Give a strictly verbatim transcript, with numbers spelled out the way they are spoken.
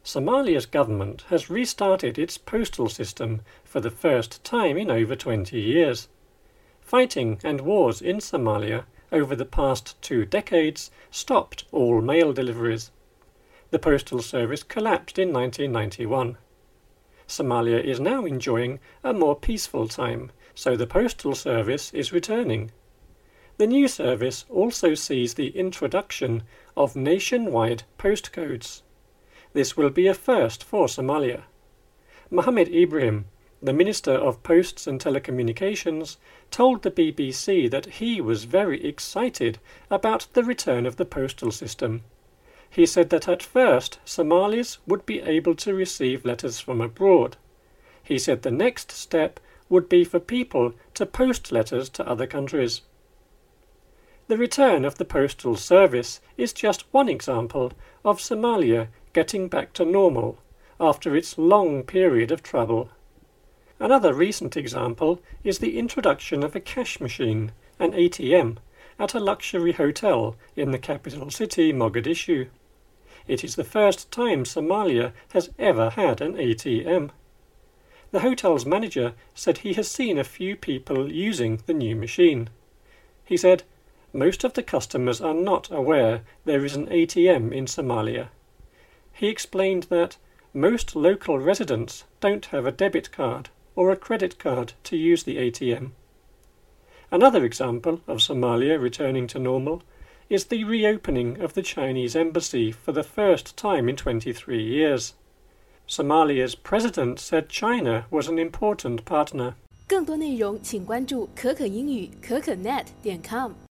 Somalia's government has restarted its postal system for the first time in over twenty years. Fighting and wars in Somalia over the past two decades stopped all mail deliveries. The postal service collapsed in nineteen ninety-one. Somalia is now enjoying a more peaceful time, so the postal service is returning. The new service also sees the introduction of nationwide postcodes. This will be a first for Somalia. Mohammed Ibrahim, the Minister of Posts and Telecommunications, told the B B C that he was very excited about the return of the postal system. He said that at first Somalis would be able to receive letters from abroad. He said the next step would be for people to post letters to other countries. The return of the postal service is just one example of Somalia getting back to normal after its long period of trouble. Another recent example is the introduction of a cash machine, an A T M, at a luxury hotel in the capital city, Mogadishu. It is the first time Somalia has ever had an A T M. The hotel's manager said he has seen a few people using the new machine. He said, "Most of the customers are not aware there is an A T M in Somalia." He explained that most local residents don't have a debit card or a credit card to use the A T M. Another example of Somalia returning to normal is the reopening of the Chinese embassy for the first time in twenty-three years. Somalia's president said China was an important partner. 更多内容请关注可可英语可可 net 点 com。